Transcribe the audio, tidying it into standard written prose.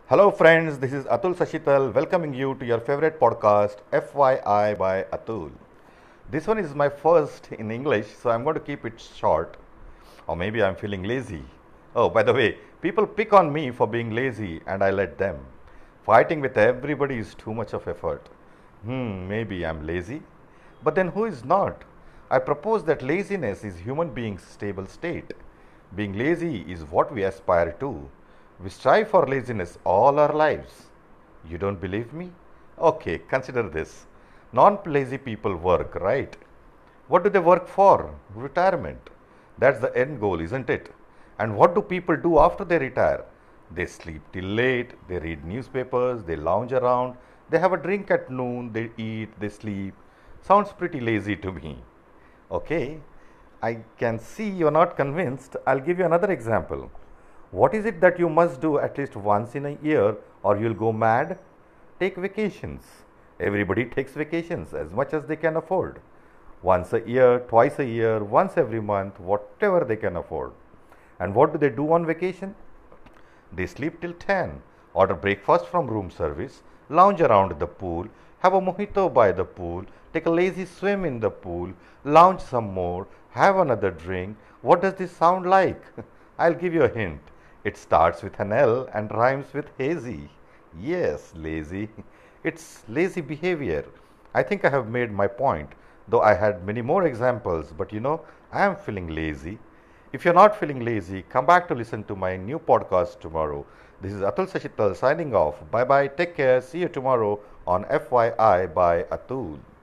Hello, friends. This is Atul Sashital welcoming you to your favorite podcast, FYI by Atul. This one is my first in English, so I'm going to keep it short. Or maybe I'm feeling lazy. Oh, by the way, people pick on me for being lazy and I let them. Fighting with everybody is too much of effort. Maybe I'm lazy. But then who is not? I propose that laziness is human beings' stable state. Being lazy is what we aspire to. We strive for laziness all our lives. You don't believe me? Okay, consider this. Non lazy people work, right? What do they work for? Retirement. That's the end goal, isn't it? And what do people do after they retire? They sleep till late, they read newspapers, they lounge around, they have a drink at noon, they eat, they sleep. Sounds pretty lazy to me. Okay, I can see you're not convinced. I'll give you another example. What is it that you must do at least once in a year or you'll go mad? Take vacations. Everybody takes vacations as much as they can afford. Once a year, twice a year, once every month, whatever they can afford. And what do they do on vacation? They sleep till 10, order breakfast from room service, lounge around the pool, have a mojito by the pool, take a lazy swim in the pool, lounge some more, have another drink. What does this sound like? I'll give you a hint. It starts with an L and rhymes with hazy. Yes, lazy. It's lazy behavior. I think I have made my point, though I had many more examples, but I am feeling lazy. If you're not feeling lazy, come back to listen to my new podcast tomorrow. This is Atul Sashital signing off. Bye bye, take care, see you tomorrow on FYI by Atul.